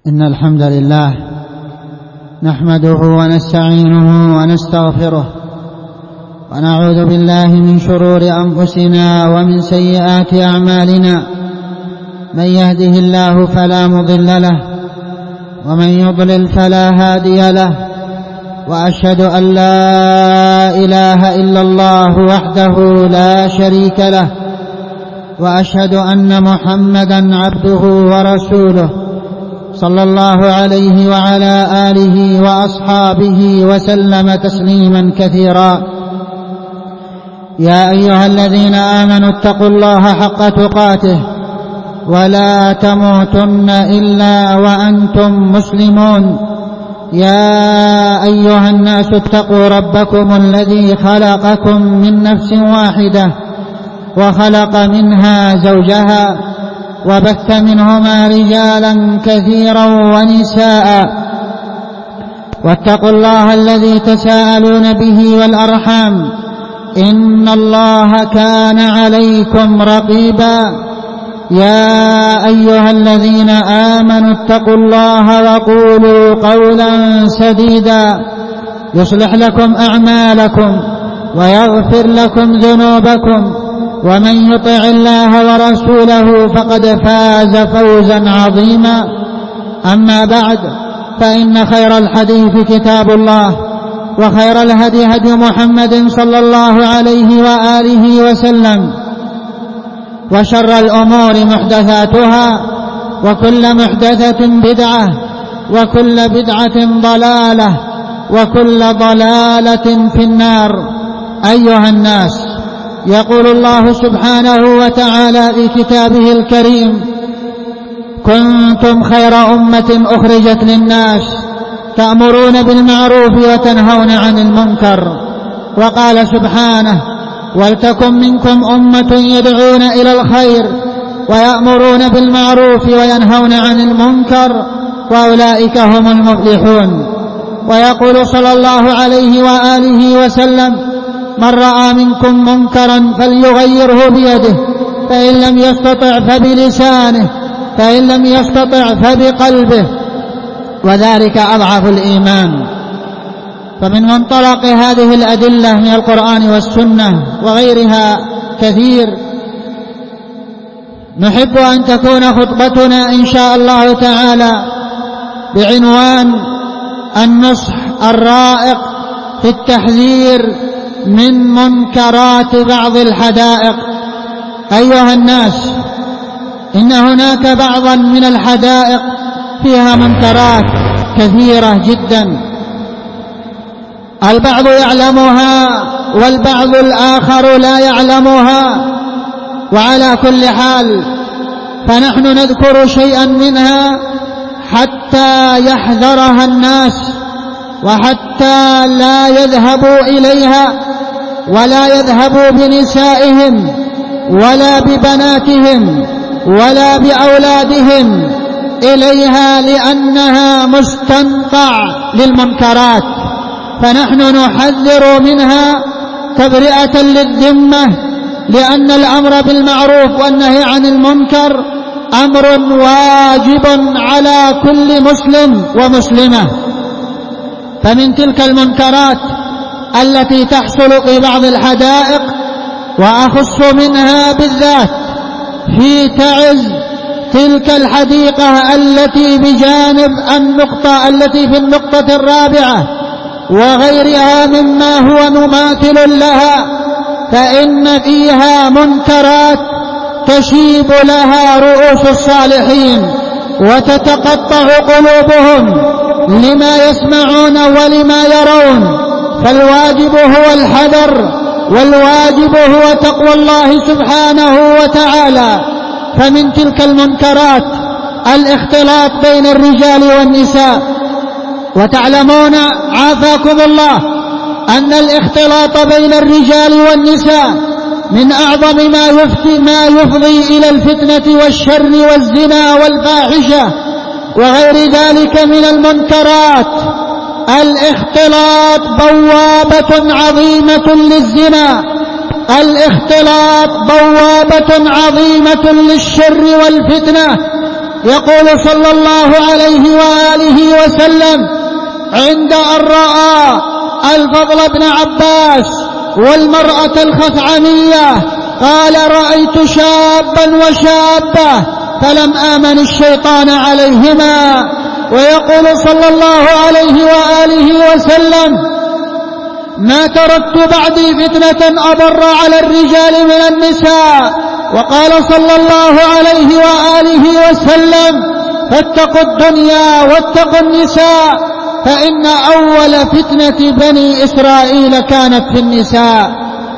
إن الحمد لله نحمده ونستعينه ونستغفره ونعوذ بالله من شرور أنفسنا ومن سيئات أعمالنا. من يهده الله فلا مضل له ومن يضلل فلا هادي له، وأشهد أن لا إله إلا الله وحده لا شريك له، وأشهد أن محمدا عبده ورسوله صلى الله عليه وعلى آله وأصحابه وسلم تسليما كثيرا. يا أيها الذين آمنوا اتقوا الله حق تقاته ولا تموتن إلا وأنتم مسلمون. يا أيها الناس اتقوا ربكم الذي خلقكم من نفس واحدة وخلق منها زوجها وبث منهما رجالا كثيرا ونساء، واتقوا الله الذي تساءلون به والأرحام إن الله كان عليكم رقيبا. يا أيها الذين آمنوا اتقوا الله وقولوا قولا سديدا يصلح لكم أعمالكم ويغفر لكم ذنوبكم، ومن يطع الله ورسوله فقد فاز فوزا عظيما. أما بعد، فإن خير الحديث كتاب الله، وخير الهدي هدي محمد صلى الله عليه وآله وسلم، وشر الأمور محدثاتها، وكل محدثة بدعة، وكل بدعة ضلالة، وكل ضلالة في النار. أيها الناس، يقول الله سبحانه وتعالى في كتابه الكريم: كنتم خير أمة أخرجت للناس تأمرون بالمعروف وتنهون عن المنكر. وقال سبحانه: ولتكن منكم أمة يدعون إلى الخير ويأمرون بالمعروف وينهون عن المنكر وأولئك هم المفلحون. ويقول صلى الله عليه وآله وسلم: من رأى منكم منكرا فليغيره بيده، فإن لم يستطع فبلسانه، فإن لم يستطع فبقلبه، وذلك أضعف الإيمان. فمن منطلق هذه الأدلة من القرآن والسنة وغيرها كثير، نحب أن تكون خطبتنا إن شاء الله تعالى بعنوان النصح الرائق في التحذير من منكرات بعض الحدائق. أيها الناس، إن هناك بعضا من الحدائق فيها منكرات كثيرة جدا، البعض يعلمها والبعض الآخر لا يعلمها. وعلى كل حال فنحن نذكر شيئا منها حتى يحذرها الناس، وحتى لا يذهبوا إليها، ولا يذهبوا بنسائهم ولا ببناتهم ولا بأولادهم إليها، لأنها مستنقع للمنكرات. فنحن نحذر منها تبرئة للذمة، لأن الأمر بالمعروف والنهي عن المنكر أمر واجب على كل مسلم ومسلمة. فمن تلك المنكرات التي تحصل في بعض الحدائق، وأخص منها بالذات في تعز تلك الحديقة التي بجانب النقطة التي في النقطة الرابعة وغيرها مما هو مماثل لها، فإن فيها منكرات تشيب لها رؤوس الصالحين وتتقطع قلوبهم لما يسمعون ولما يرون. فالواجب هو الحذر، والواجب هو تقوى الله سبحانه وتعالى. فمن تلك المنكرات الاختلاط بين الرجال والنساء، وتعلمون عافاكم الله أن الاختلاط بين الرجال والنساء من أعظم ما يفضي إلى الفتنة والشر والزنا والفاحشة وغير ذلك من المنكرات. الاختلاط بوابة عظيمة للزنا، الاختلاط بوابة عظيمة للشر والفتنة، يقول صلى الله عليه وآله وسلم عند أن رأى الفضل بن عباس والمرأة الخثعمية قال رأيت شابا وشابة فلم آمن الشيطان عليهما. ويقول صلى الله عليه وآله وسلم ما تركت بعدي فتنة أضر على الرجال من النساء. وقال صلى الله عليه وآله وسلم فاتقوا الدنيا واتقوا النساء فإن أول فتنة بني إسرائيل كانت في النساء.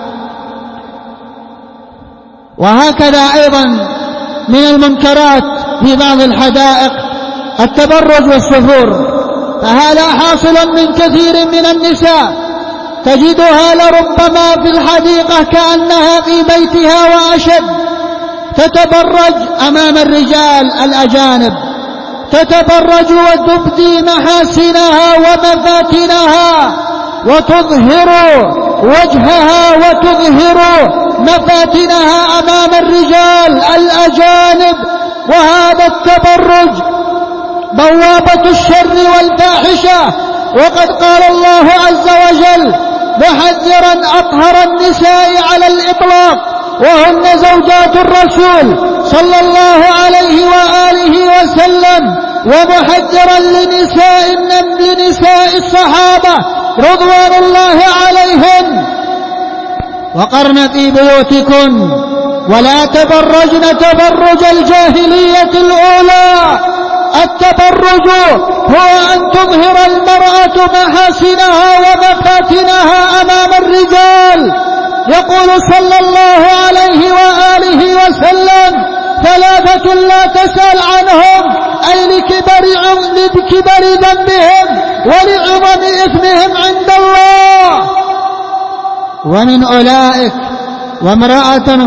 وهكذا أيضا من المنكرات في بعض الحدائق التبرج والسفور، فهذا حاصل من كثير من النساء، تجدها لربما في الحديقة كأنها في بيتها وأشد، تتبرج أمام الرجال الأجانب، تتبرج وتبدي محاسنها ومفاتنها وتظهر وجهها وتظهر مفاتنها أمام الرجال الأجانب. وهذا التبرج بوابة الشر والفاحشة. وقد قال الله عز وجل محذرا أطهر النساء على الإطلاق وهن زوجات الرسول صلى الله عليه وآله وسلم، ومحذرا لنساء الصحابة رضوان الله عليهم وقرن في بيوتكن ولا تبرجن تبرج الجاهلية الأولى. التبرج هو أن تظهر المرأة محاسنها ومفاتنها أمام الرجال. يقول صلى الله عليه وآله وسلم ثلاثة لا تسأل عنهم أي لكبر ذنبهم ولعظم إثمهم عند الله. ومن أولئك وامرأة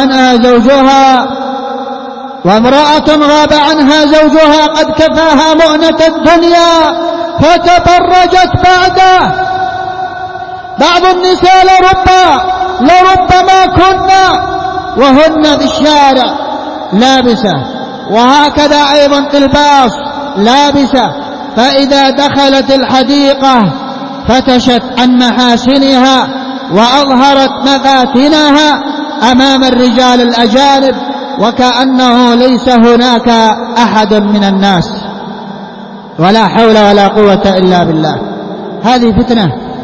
غاب عنها زوجها قد كفاها مؤنة الدنيا فتبرجت بعده. بعض النساء لربما كنا وهن في الشارع لابسة، وهكذا أيضا قلباس لابسة، فإذا دخلت الحديقة فتشت عن محاسنها وأظهرت مفاتنها أمام الرجال الأجانب وكأنه ليس هناك أحد من الناس. ولا حول ولا قوة إلا بالله. هذه فتنة،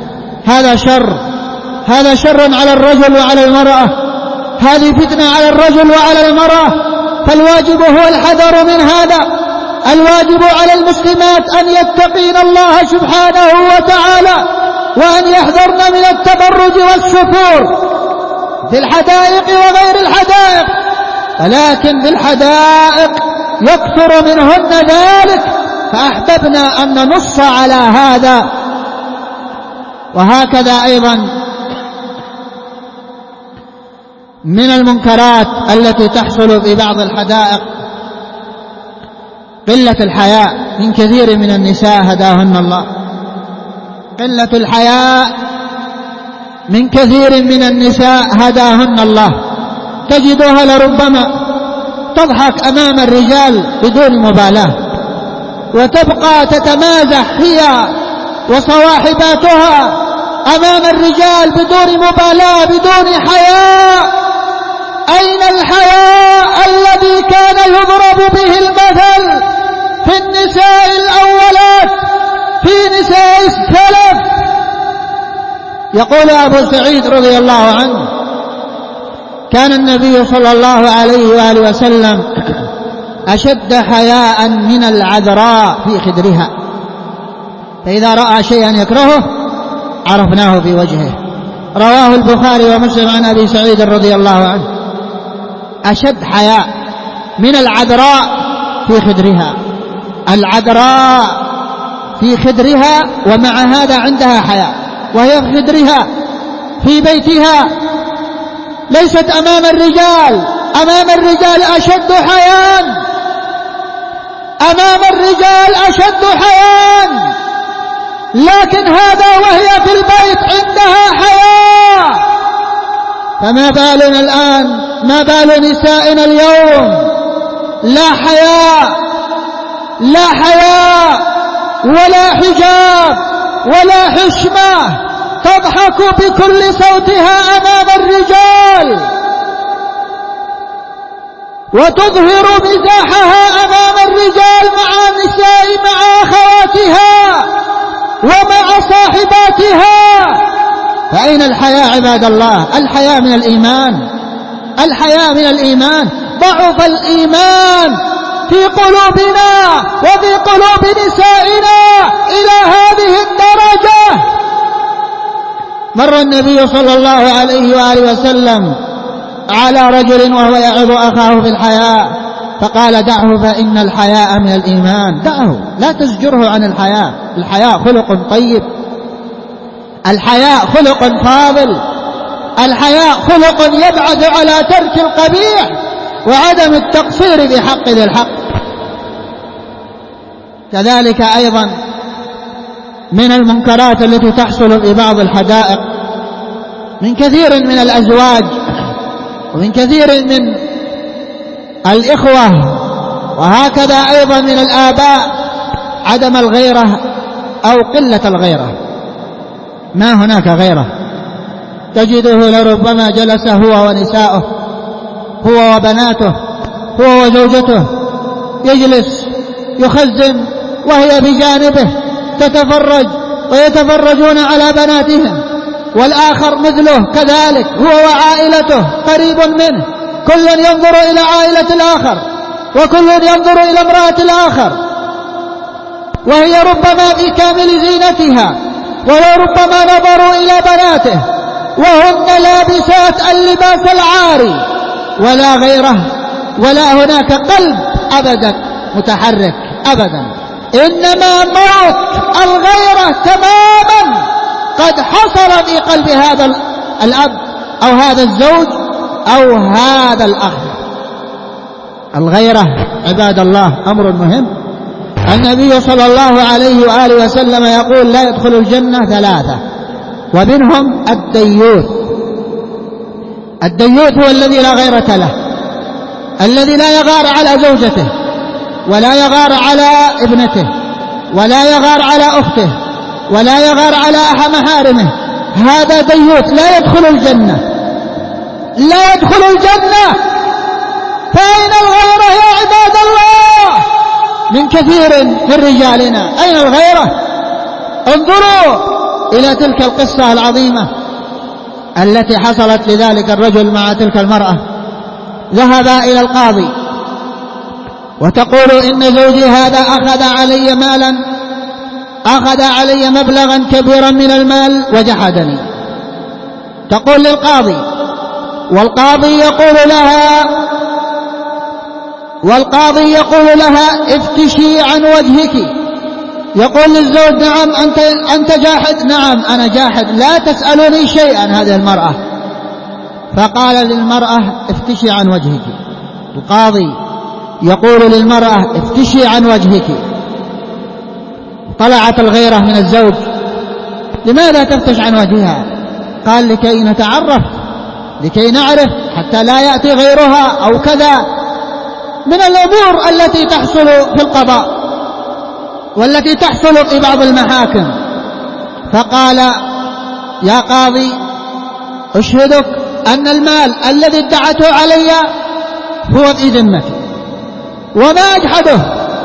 هذا شر على الرجل وعلى المرأة، هذه فتنة على الرجل وعلى المرأة. فالواجب هو الحذر من هذا. الواجب على المسلمات أن يتقين الله سبحانه وتعالى وأن يحذرن من التبرج والسفور في الحدائق وغير الحدائق، ولكن في الحدائق يكثر منهن ذلك، فأحببنا أن ننص على هذا. وهكذا أيضا من المنكرات التي تحصل في بعض الحدائق قلة الحياء من كثير من النساء هداهن الله. قلة الحياء من كثير من النساء هداهن الله. تجدها لربما تضحك أمام الرجال بدون مبالاة، وتبقى تتمازح هي وصواحباتها أمام الرجال بدون مبالاة بدون حياء. أين الحياء الذي كان يضرب به المثل في النساء الأولات، في نساء السلف؟ يقول أبو سعيد رضي الله عنه كان النبي صلى الله عليه وآله وسلم أشد حياء من العذراء في خدرها، فإذا رأى شيئا يكرهه عرفناه في وجهه. رواه البخاري ومسلم عن أبي سعيد رضي الله عنه. أشد حياء من العذراء في خدرها. العذراء في خدرها ومع هذا عندها حياء، وهي في خدرها في بيتها، ليست أمام الرجال. أمام الرجال أشد حياء، أمام الرجال أشد حياء، لكن هذا وهي في البيت عندها حياء. فما بالنا الآن، ما بال نسائنا اليوم لا حياء لا حياء ولا حجاب ولا حشمة، تضحك بكل صوتها أمام الرجال وتظهر مزاحها أمام الرجال مع النساء، مع أخواتها ومع صاحباتها. فأين الحياء عباد الله؟ الحياء من الإيمان، الحياء من الإيمان. ضعف الإيمان في قلوبنا وفي قلوب نسائنا إلى هذه الدرجة. مر النبي صلى الله عليه وآله وسلم على رجل وهو يعظ أخاه في الحياء فقال: دعه فإن الحياء من الإيمان. دعه، لا تزجره عن الحياء. الحياء خلق طيب، الحياء خلق فاضل، الحياء خلق يبعث على ترك القبيح وعدم التقصير بحق ذي الحق. كذلك أيضا من المنكرات التي تحصل في بعض الحدائق من كثير من الأزواج ومن كثير من الإخوة وهكذا أيضا من الآباء عدم الغيرة أو قلة الغيرة. ما هناك غيرة، تجده لربما جلس هو ونساؤه، هو وبناته، هو وزوجته، يجلس يخزن وهي بجانبه تتفرج ويتفرجون على بناتهم، والآخر مثله كذلك هو وعائلته قريب منه، كل ينظر إلى عائلة الآخر وكل ينظر إلى امرأة الآخر، وهي ربما في كامل زينتها، ولربما نظروا إلى بناته وهن لابسات اللباس العاري، ولا غيره ولا هناك قلب أبدا متحرك أبدا. إنما موت الغيرة تماما قد حصل في قلب هذا الأب أو هذا الزوج أو هذا الأخ. الغيرة عباد الله أمر مهم. النبي صلى الله عليه وآله وسلم يقول: لا يدخل الجنة ثلاثة ومنهم الديوث. الديوث هو الذي لا غيرة له، الذي لا يغار على زوجته ولا يغار على ابنته ولا يغار على أخته ولا يغار على محارمه. هذا ديوث لا يدخل الجنة، لا يدخل الجنة. فأين الغيرة يا عباد الله من كثير من رجالنا؟ أين الغيرة؟ انظروا إلى تلك القصة العظيمة التي حصلت لذلك الرجل مع تلك المرأة. ذهب إلى القاضي وتقول: إن زوجي هذا أخذ علي مالا، أخذ علي مبلغا كبيرا من المال وجحدني. تقول للقاضي، والقاضي يقول لها: افتشي عن وجهك. يقول للزوج: نعم أنت جاحد. نعم أنا جاحد، لا تسألني شيئا. هذه المرأة. فقال للمرأة: افتشي عن وجهك. القاضي يقول للمرأة: افتشي عن وجهك. طلعت الغيرة من الزوج: لماذا تفتش عن وجهها؟ قال: لكي نتعرف، لكي نعرف حتى لا يأتي غيرها أو كذا من الأمور التي تحصل في القضاء والتي تحصل في بعض المحاكم. فقال: يا قاضي، أشهدك أن المال الذي ادعته علي هو في ذمتي وما أجحده.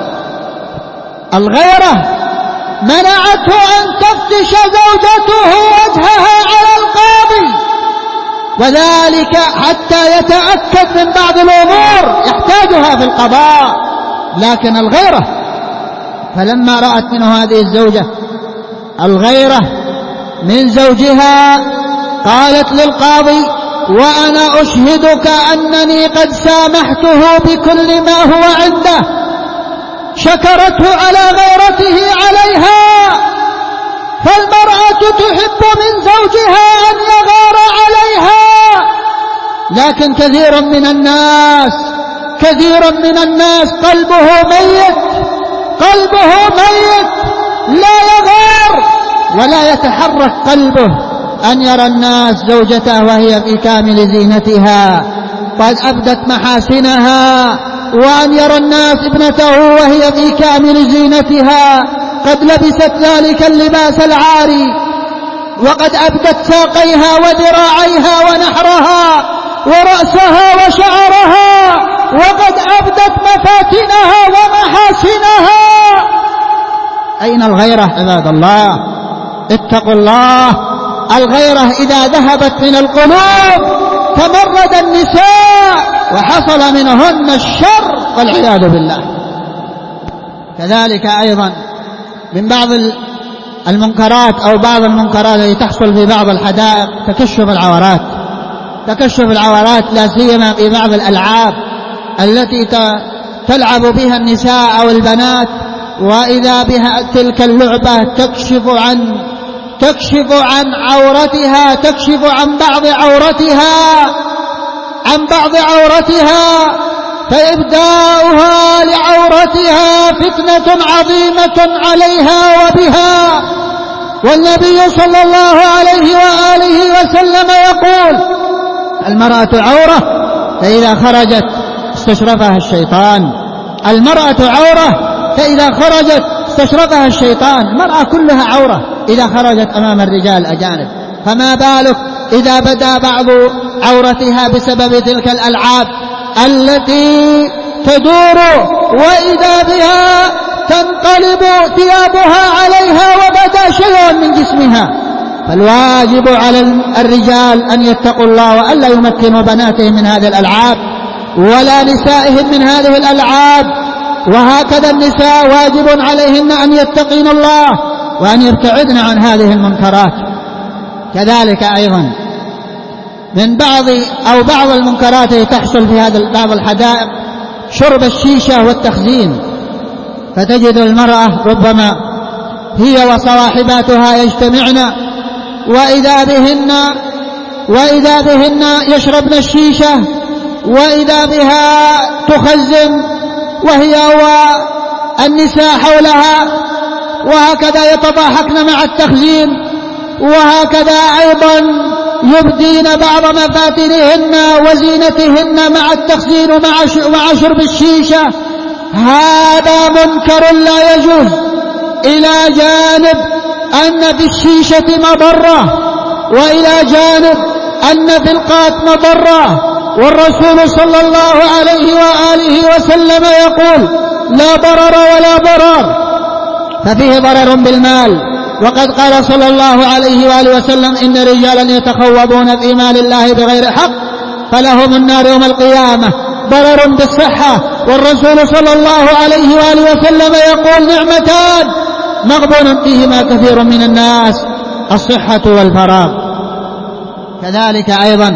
الغيرة منعته أن تفتش زوجته وجهها على القاضي، وذلك حتى يتأكد من بعض الأمور يحتاجها في القضاء. لكن الغيرة، فلما رأت منه هذه الزوجة الغيرة من زوجها قالت للقاضي: وأنا أشهدك أنني قد سامحته بكل ما هو عنده. شكرته على غيرته عليها. فالمرأة تحب من زوجها أن يغار عليها، لكن كثير من الناس قلبه ميت لا يغار ولا يتحرك قلبه أن يرى الناس زوجته وهي في كامل زينتها قد أبدت محاسنها وأن يرى الناس ابنته وهي في كامل زينتها قد لبست ذلك اللباس العاري، وقد أبدت ساقيها وذراعيها ونحرها ورأسها وشعرها، وقد أبدت مفاتنها ومحاسنها. أين الغيرة عباد الله؟ اتقوا الله. الغيرة إذا ذهبت من القلوب تمرد النساء وحصل منهن الشر والعياذ بالله. كذلك أيضا من بعض المنكرات أو بعض المنكرات التي تحصل في بعض الحدائق تكشف العورات لا سيما في بعض الألعاب التي تلعب بها النساء أو البنات، وإذا بها تلك اللعبة تكشف عن عورتها، تكشف عن بعض عورتها، فإبداؤها لعورتها فتنة عظيمة عليها وبها. والنبي صلى الله عليه وآله وسلم يقول: المرأة عورة فإذا خرجت استشرفها الشيطان. المرأة عورة فإذا خرجت استشرفها الشيطان. المرأة كلها عورة إذا خرجت أمام الرجال الأجانب، فما بالك إذا بدا بعض عورتها بسبب تلك الألعاب التي تدور، وإذا بها تنقلب ثيابها عليها وبدا شيء من جسمها. فالواجب على الرجال أن يتقوا الله وألا يمكنوا بناتهم من هذه الألعاب ولا نسائهم من هذه الألعاب، وهكذا النساء واجب عليهن أن يتقين الله وأن يبتعدن عن هذه المنكرات. كذلك أيضا من بعض المنكرات التي تحصل في هذا بعض الحدائق شرب الشيشة والتخزين. فتجد المرأة ربما هي وصواحباتها يجتمعن وإذا بهن يشربن الشيشة، وإذا بها تخزن وهي والنساء حولها، وهكذا يتضاحكن مع التخزين، وهكذا أيضا يبدين بعض مفاتنهن وزينتهن مع التخزين ومع شرب الشيشة. هذا منكر لا يجوز، إلى جانب أن في الشيشة مضرة، وإلى جانب أن في القات مضرة. والرسول صلى الله عليه وآله وسلم يقول: لا ضرر ولا ضرار، ففيه ضرر بالمال. وقد قال صلى الله عليه وآله وسلم: إن رجالا يتخوضون في مال الله بغير حق فلهم النار يوم القيامة. ضرر بالصحة، والرسول صلى الله عليه وآله وسلم يقول: نعمتان مغبون فيهما كثير من الناس، الصحة والفراغ. كذلك أيضا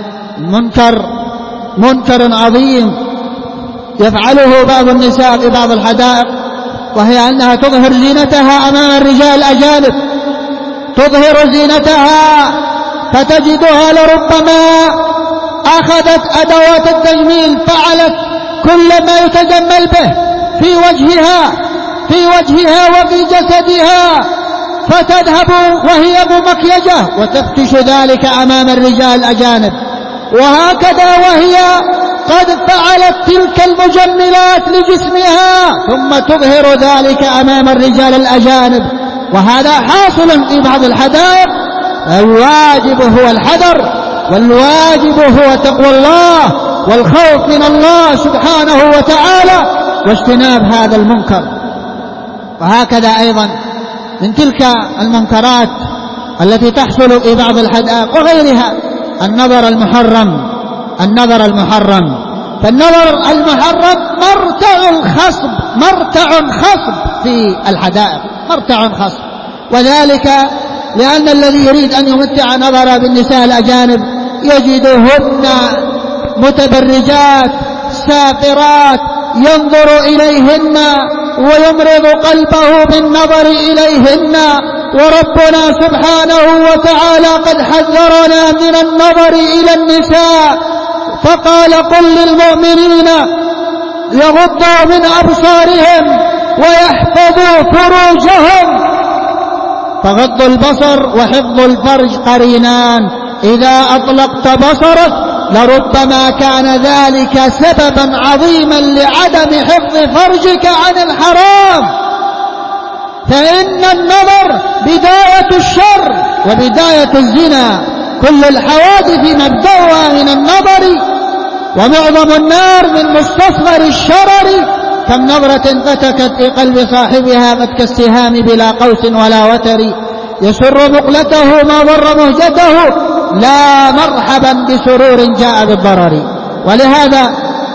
منكر عظيم يفعله بعض النساء في بعض الحدائق، وهي أنها تظهر زينتها أمام الرجال الأجانب، تظهر زينتها، فتجدها لربما أخذت أدوات التجميل، فعلت كل ما يتجمل به في وجهها وفي جسدها، فتذهب وهي ممكيجة وتفتش ذلك أمام الرجال الأجانب، وهكذا وهي قد فعلت تلك المجملات لجسمها ثم تظهر ذلك أمام الرجال الأجانب، وهذا حاصل في بعض الحدائق. الواجب هو الحذر، والواجب هو تقوى الله والخوف من الله سبحانه وتعالى واجتناب هذا المنكر. وهكذا أيضا من تلك المنكرات التي تحصل في بعض الحدائق وغيرها النظر المحرم. فالنظر المحرم مرتع خصب في الحدائق، مرتع خصب، وذلك لأن الذي يريد أن يمتع نظر بالنساء الأجانب يجدهن متبرجات سافرات ينظر إليهن ويمرض قلبه بالنظر إليهن. وربنا سبحانه وتعالى قد حذرنا من النظر إلى النساء، فقال: قل للمؤمنين يغضوا من أبصارهم ويحفظوا فروجهم. فغض البصر وحفظ الفرج قرينان. إذا أطلقت بصرك لربما كان ذلك سببا عظيما لعدم حفظ فرجك عن الحرام. فإن النظر بداية الشر وبداية الزنا، كل الحوادث مبدأها من النظر، ومعظم النار من مستصغر الشرر. كم نظرة فتكت في قلب صاحبها قد كالسهام بلا قوس ولا وتر، يسر مقلته ما ضر مهجته، لا مرحبا بسرور جاء بالضرر. ولهذا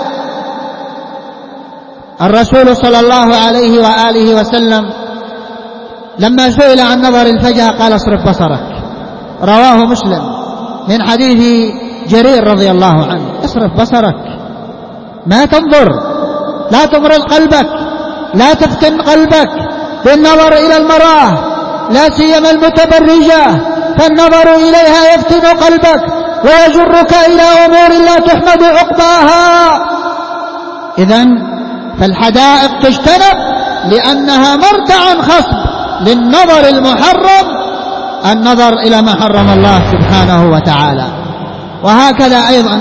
الرسول صلى الله عليه وآله وسلم لما سئل عن نظر الفجأة قال اصرف بصرك، رواه مسلم من حديث جرير رضي الله عنه. اصرف بصرك، ما تنظر، لا تبرز قلبك، لا تفتن قلبك بالنظر إلى المرأة، لا سيما المتبرجة، فالنظر إليها يفتن قلبك ويجرك إلى أمور لا تحمد عقباها. إذن فالحدائق تجتنب لأنها مرتع خصب للنظر المحرم، النظر إلى ما حرم الله سبحانه وتعالى. وهكذا أيضا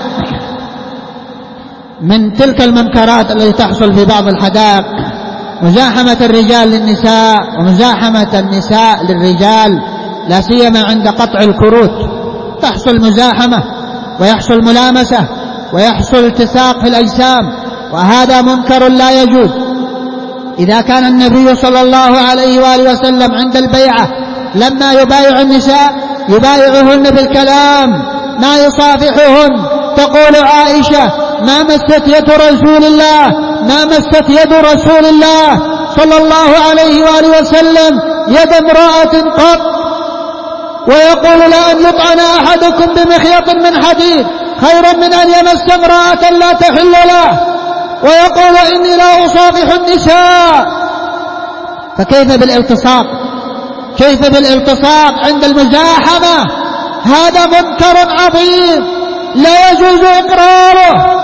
من تلك المنكرات التي تحصل في بعض الحدائق مزاحمة الرجال للنساء ومزاحمة النساء للرجال، لا سيما عند قطع الكروت تحصل مزاحمة ويحصل ملامسة ويحصل التصاق في الأجسام، وهذا منكر لا يجوز. إذا كان النبي صلى الله عليه وآله وسلم عند البيعة لما يبايع النساء يبايعهن بالكلام ما يصافحهن، تقول عائشة ما مست يد رسول الله، ما مست يد رسول الله صلى الله عليه وآله وسلم يد امرأة قط، ويقول لأن يطعن أحدكم بمخيط من حديد خير من أن يمس امرأة لا تحل له، ويقول إني لا أصافح النساء. فكيف بالالتصاق؟ كيف بالالتصاق عند المزاحمة؟ هذا منكر عظيم لا يجوز إقراره.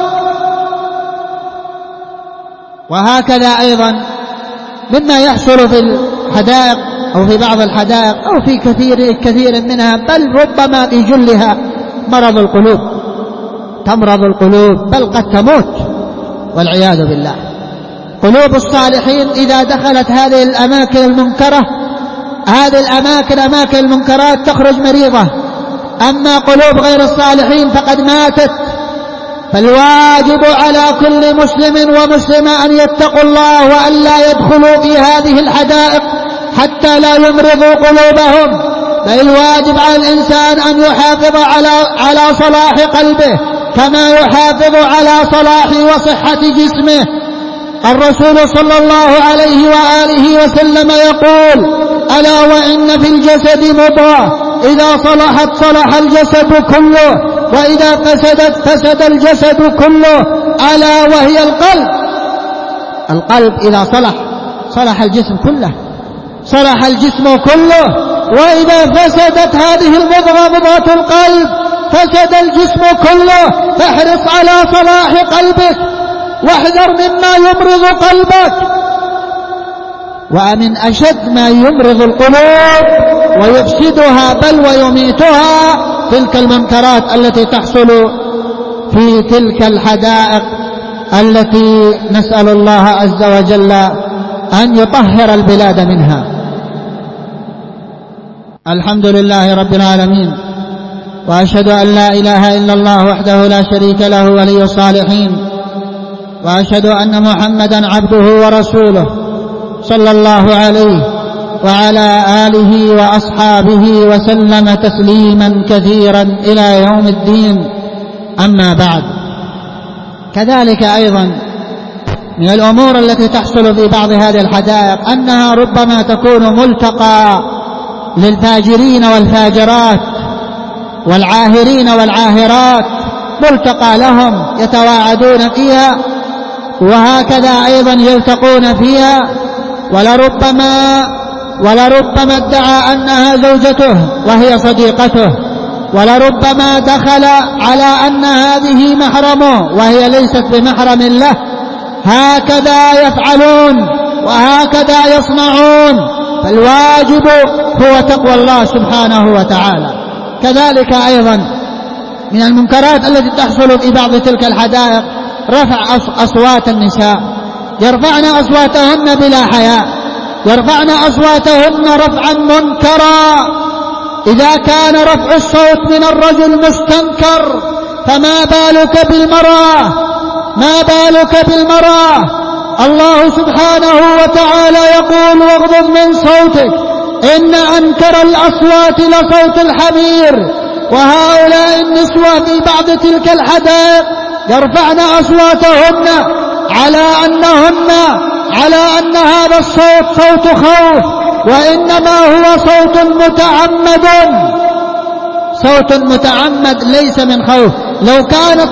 وهكذا أيضا مما يحصل في الحدائق أو في بعض الحدائق أو في كثير منها، بل ربما في جلها مرض القلوب، تمرض القلوب بل قد تموت والعياذ بالله. قلوب الصالحين إذا دخلت هذه الأماكن المنكرة، هذه الأماكن أماكن المنكرات تخرج مريضة، أما قلوب غير الصالحين فقد ماتت. فالواجب على كل مسلم ومسلمة أن يتقوا الله وأن لا يدخلوا في هذه الحدائق حتى لا يمرضوا قلوبهم، بل الواجب على الإنسان أن يحافظ على صلاح قلبه كما يحافظ على صلاح وصحة جسمه. الرسول صلى الله عليه وآله وسلم يقول ألا وإن في الجسد مضغة إذا صلحت صلح الجسد كله وإذا فسدت فسد الجسد كله، ألا وهي القلب. القلب إذا صلح الجسم كله، صلح الجسم كله، وإذا فسدت هذه المضغة مضغة القلب فسد الجسم كله. فاحرص على صلاح قلبك واحذر مما يمرض قلبك. ومن أشد ما يمرض القلوب ويفسدها بل ويميتها تلك المنكرات التي تحصل في تلك الحدائق التي نسأل الله عز وجل أن يطهر البلاد منها. الحمد لله رب العالمين، وأشهد أن لا إله إلا الله وحده لا شريك له ولي الصالحين، وأشهد أن محمدا عبده ورسوله صلى الله عليه وعلى آله وأصحابه وسلم تسليما كثيرا إلى يوم الدين. أما بعد، كذلك أيضا من الأمور التي تحصل في بعض هذه الحدائق أنها ربما تكون ملتقى للفاجرين والفاجرات والعاهرين والعاهرات، ملتقى لهم يتواعدون فيها، وهكذا أيضا يلتقون فيها. ولربما ادعى أنها زوجته وهي صديقته، ولربما دخل على أن هذه محرمه وهي ليست بمحرم له. هكذا يفعلون وهكذا يصنعون، فالواجب هو تقوى الله سبحانه وتعالى. كذلك أيضا من المنكرات التي تحصل في بعض تلك الحدائق رفع أصوات النساء، يرفعن أصواتهن بلا حياء، يرفعن أصواتهن رفعا منكرا. إذا كان رفع الصوت من الرجل مستنكر فما بالك بالمرأة، ما بالك بالمرأة. الله سبحانه وتعالى يقول واغضض من صوتك إن أنكر الأصوات لصوت الحمير. وهؤلاء النسوة في بعض تلك الحدائق يرفعن أصواتهن على أن هذا الصوت صوت خوف، وإنما هو صوت متعمد ليس من خوف. لو كانت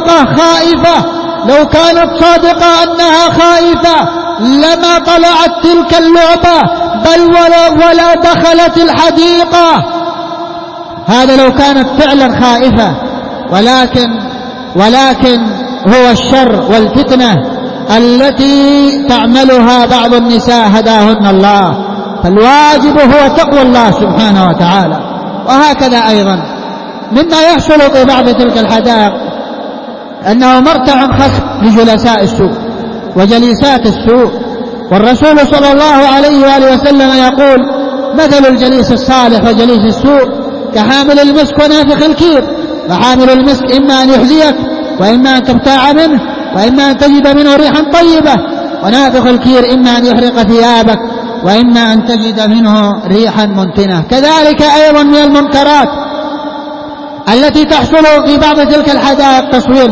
صادقة أنها خائفة لما طلعت تلك اللعبة بل ولا دخلت الحديقة. هذا لو كانت فعلا خائفة، ولكن هو الشر والفتنة التي تعملها بعض النساء هداهن الله. فالواجب هو تقوى الله سبحانه وتعالى. وهكذا أيضا مما يحصل في بعض تلك الحدائق أنه مرتع خصب لجلساء السوء وجليسات السوء. والرسول صلى الله عليه وآله وسلم يقول مثل الجليس الصالح وجليس السوء كحامل المسك ونافخ الكير. فحامل المسك إما أن يحذيك وإما أن تبتاع منه وإما أن تجد منه ريحا طيبة، ونافخ الكير إما أن يحرق ثيابك وإما أن تجد منه ريحا منتنة. كذلك أيضا من المنكرات التي تحصل في بعض تلك الحدائق تصوير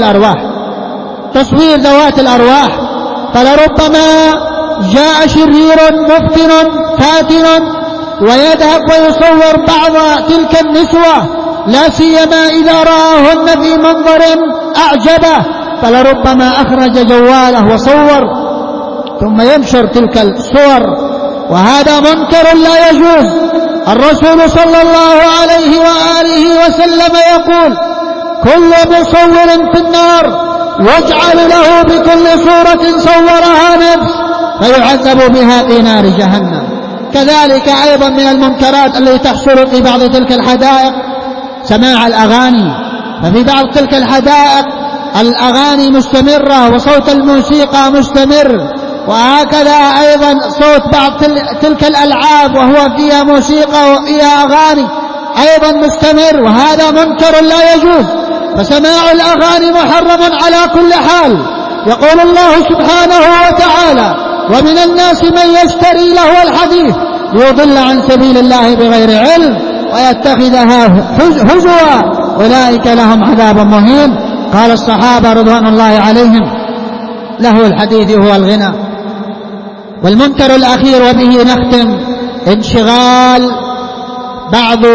ذوات الأرواح. فلربما جاء شرير مفتن فاتن ويذهب ويصور بعض تلك النسوة، لا سيما إذا رآهن في منظر أعجبه، فلربما أخرج جواله وصور ثم ينشر تلك الصور، وهذا منكر لا يجوز. الرسول صلى الله عليه وآله وسلم يقول كل مصور في النار واجعل له بكل صورة صورها نفس فيعذب بها في نار جهنم. كذلك أيضا من المنكرات التي تحصل في بعض تلك الحدائق سماع الأغاني. ففي بعض تلك الحدائق الأغاني مستمرة وصوت الموسيقى مستمر، وهكذا أيضا صوت بعض تلك الألعاب وهو فيها موسيقى وفيها أغاني أيضا مستمر، وهذا منكر لا يجوز. فسماع الأغاني محرم على كل حال. يقول الله سبحانه وتعالى ومن الناس من يشتري له الحديث ليضل عن سبيل الله بغير علم ويتخذها هزوا أولئك لهم عذاب مهين. قال الصحابة رضوان الله عليهم له الحديث هو الغنى. والمنكر الأخير وبه نختم انشغال بعض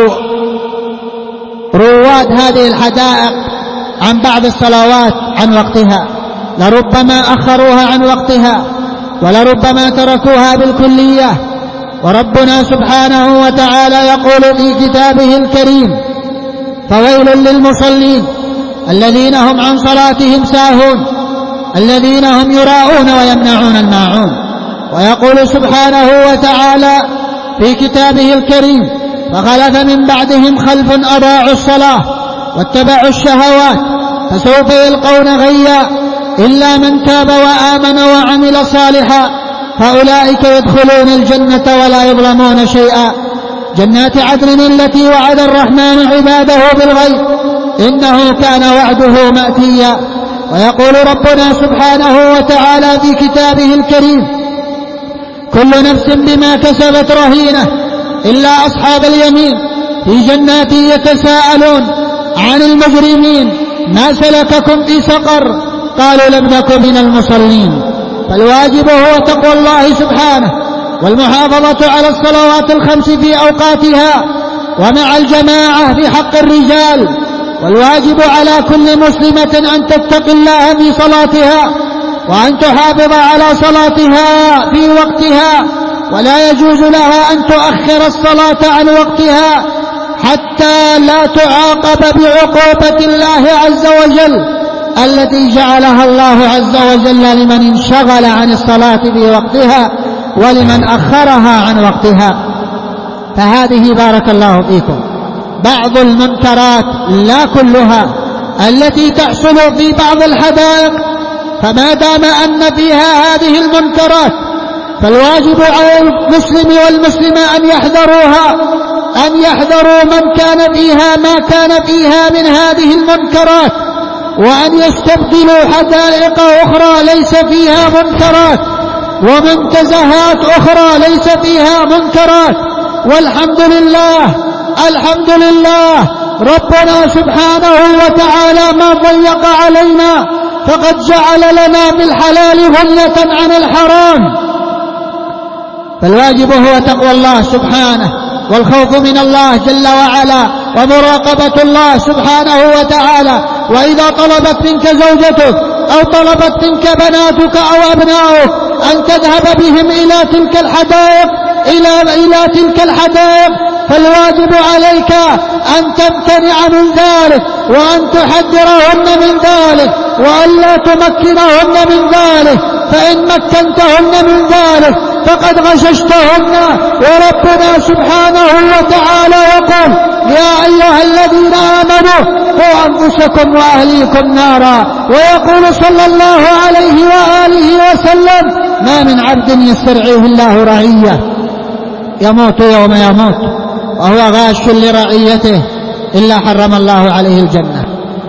رواد هذه الحدائق عن بعض الصلوات عن وقتها، لربما أخروها عن وقتها ولربما تركوها بالكلية. وربنا سبحانه وتعالى يقول في كتابه الكريم فويل للمصلين الذين هم عن صلاتهم ساهون الذين هم يراءون ويمنعون الماعون. ويقول سبحانه وتعالى في كتابه الكريم فخلف من بعدهم خلف أضاعوا الصلاة واتبعوا الشهوات فسوف يلقون غيا إلا من تاب وآمن وعمل صالحا فأولئك يدخلون الجنة ولا يظلمون شيئا جنات عدن التي وعد الرحمن عباده بالغيب إنه كان وعده مأتيا. ويقول ربنا سبحانه وتعالى في كتابه الكريم كل نفس بما كسبت رهينة إلا أصحاب اليمين في جنات يتساءلون عن المجرمين ما سلككم في سقر قالوا لم نك من المصلين. فالواجب هو تقوى الله سبحانه والمحافظة على الصلوات الخمس في أوقاتها ومع الجماعة في حق الرجال. والواجب على كل مسلمة أن تتقي الله في صلاتها وأن تحافظ على صلاتها في وقتها، ولا يجوز لها أن تؤخر الصلاة عن وقتها حتى لا تعاقب بعقوبة الله عز وجل التي جعلها الله عز وجل لمن انشغل عن الصلاة في وقتها ولمن أخرها عن وقتها. فهذه بارك الله فيكم بعض المنكرات لا كلها التي تحصل في بعض الحدائق، فما دام أن فيها هذه المنكرات فالواجب على المسلم والمسلمة أن يحذروها، أن يحذروا من كان فيها ما كان فيها من هذه المنكرات، وأن يستبدلوا حدائق أخرى ليس فيها منكرات ومنتزهات أخرى ليس فيها منكرات. والحمد لله، الحمد لله، ربنا سبحانه وتعالى ما ضيق علينا، فقد جعل لنا بالحلال غنية عن الحرام. فالواجب هو تقوى الله سبحانه والخوف من الله جل وعلا ومراقبة الله سبحانه وتعالى. وإذا طلبت منك زوجتك أو طلبت منك بناتك أو أبناؤك أن تذهب بهم إلى تلك الحدائق فالواجب عليك أن تمتنع من ذلك، وأن تحذرهن من ذلك، وأن لا تمكنهن من ذلك، فإن مكنتهن من ذلك فقد غششتهن. وربنا سبحانه وتعالى يقول: يا أيها الذين آمنوا قوا أنفسكم وأهليكم نارا. ويقول صلى الله عليه وآله وسلم: ما من عبد يسترعيه الله رعية يموت يوم يموت وهو غاش لرعيته إلا حرم الله عليه الجنة.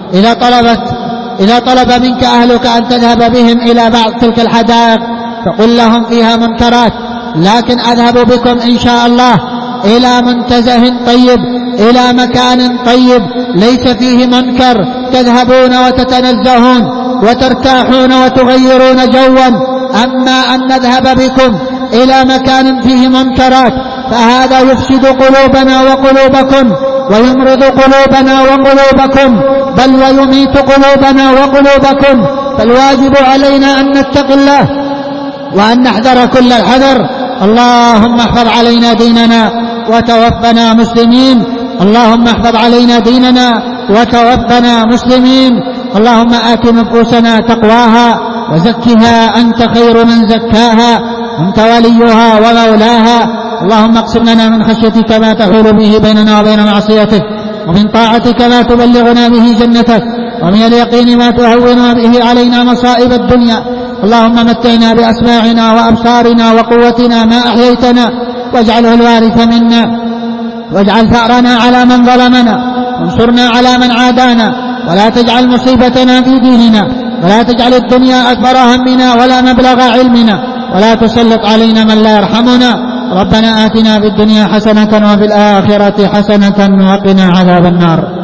إذا طلب منك أهلك أن تذهب بهم إلى بعض تلك الحدائق فقل لهم فيها منكرات، لكن أذهب بكم إن شاء الله إلى منتزه طيب، إلى مكان طيب ليس فيه منكر، تذهبون وتتنزهون وترتاحون وتغيرون جوا. أما أن نذهب بكم إلى مكان فيه منكرات فهذا يفسد قلوبنا وقلوبكم، ويمرض قلوبنا وقلوبكم، بل ويميت قلوبنا وقلوبكم. فالواجب علينا أن نتقي الله وأن نحذر كل الحذر. اللهم احفظ علينا ديننا وتوفنا مسلمين، اللهم احفظ علينا ديننا وتوفنا مسلمين. اللهم آت نفوسنا تقواها وزكها أنت خير من زكاها، أنت وليها ومولاها. اللهم اقسم لنا من خشيتك ما تحول به بيننا وبين معصيتك، ومن طاعتك ما تبلغنا به جنتك، ومن اليقين ما تهون به علينا مصائب الدنيا. اللهم متعنا بأسماعنا وأبصارنا وقوتنا ما أحييتنا، واجعله الوارث منا، واجعل ثأرنا على من ظلمنا، وانصرنا على من عادانا، ولا تجعل مصيبتنا في ديننا، ولا تجعل الدنيا أكبر همنا ولا مبلغ علمنا، ولا تسلط علينا من لا يرحمنا. ربنا آتنا في الدنيا حسنة وفي الآخرة حسنة وقنا عذاب النار.